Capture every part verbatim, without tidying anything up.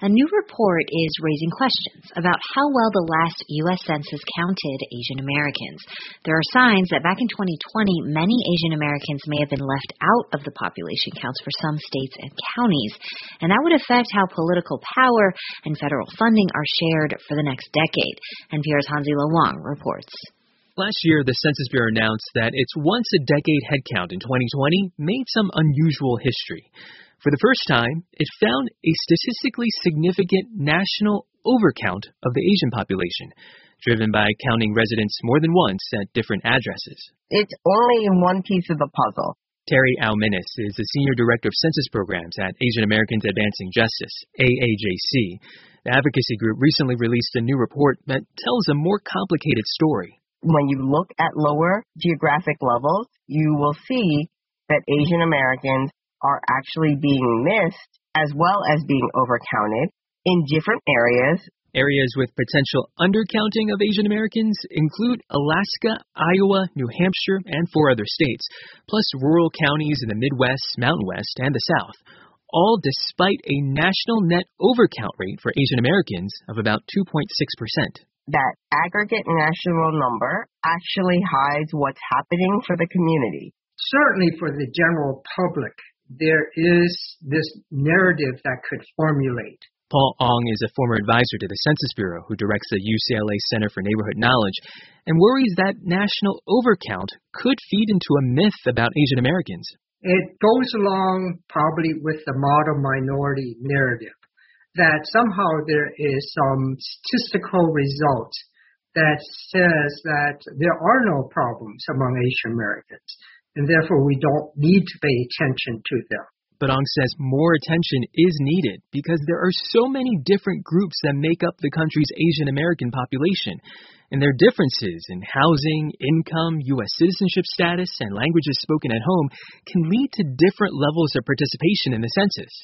A new report is raising questions about how well the last U S Census counted Asian Americans. There are signs that back in twenty twenty, many Asian Americans may have been left out of the population counts for some states and counties, and that would affect how political power and federal funding are shared for the next decade. N P R's Hansi-Lo Wang reports. Last year, the Census Bureau announced that its once-a-decade headcount in twenty twenty made some unusual history. For the first time, it found a statistically significant national overcount of the Asian population, driven by counting residents more than once at different addresses. It's only one piece of the puzzle. Terry Alminis is the Senior Director of Census Programs at Asian Americans Advancing Justice, A A J C. The advocacy group recently released a new report that tells a more complicated story. When you look at lower geographic levels, you will see that Asian Americans are actually being missed as well as being overcounted in different areas. Areas with potential undercounting of Asian Americans include Alaska, Iowa, New Hampshire, and four other states, plus rural counties in the Midwest, Mountain West, and the South, all despite a national net overcount rate for Asian Americans of about two point six percent. That aggregate national number actually hides what's happening for the community. Certainly for the general public, there is this narrative that could formulate. Paul Ong is a former advisor to the Census Bureau who directs the U C L A Center for Neighborhood Knowledge and worries that national overcount could feed into a myth about Asian Americans. It goes along probably with the model minority narrative, that somehow there is some statistical result that says that there are no problems among Asian Americans, and therefore we don't need to pay attention to them. But Ong says more attention is needed because there are so many different groups that make up the country's Asian American population, and their differences in housing, income, U S citizenship status, and languages spoken at home can lead to different levels of participation in the census.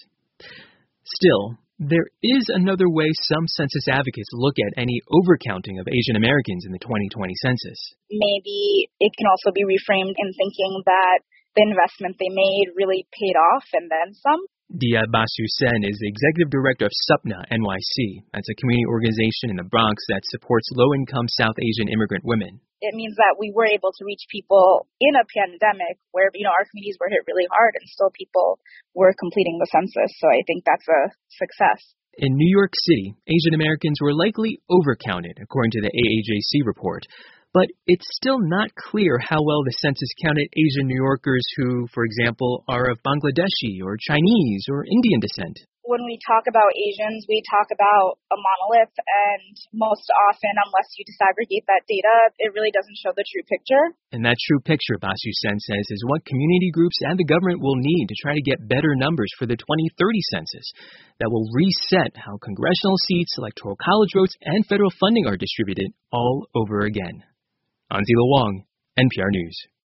Still, there is another way some census advocates look at any overcounting of Asian Americans in the twenty twenty census. Maybe it can also be reframed in thinking that the investment they made really paid off and then some. Dia Basu Sen is the executive director of SUPNA N Y C. That's a community organization in the Bronx that supports low-income South Asian immigrant women. It means that we were able to reach people in a pandemic where, you know, our communities were hit really hard and still people were completing the census. So I think that's a success. In New York City, Asian Americans were likely overcounted, according to the A A J C report. But it's still not clear how well the census counted Asian New Yorkers who, for example, are of Bangladeshi or Chinese or Indian descent. When we talk about Asians, we talk about a monolith, and most often, unless you disaggregate that data, it really doesn't show the true picture. And that true picture, Basu Sen says, is what community groups and the government will need to try to get better numbers for the twenty thirty census that will reset how congressional seats, electoral college votes, and federal funding are distributed all over again. Hansi-Lo Wang, N P R News.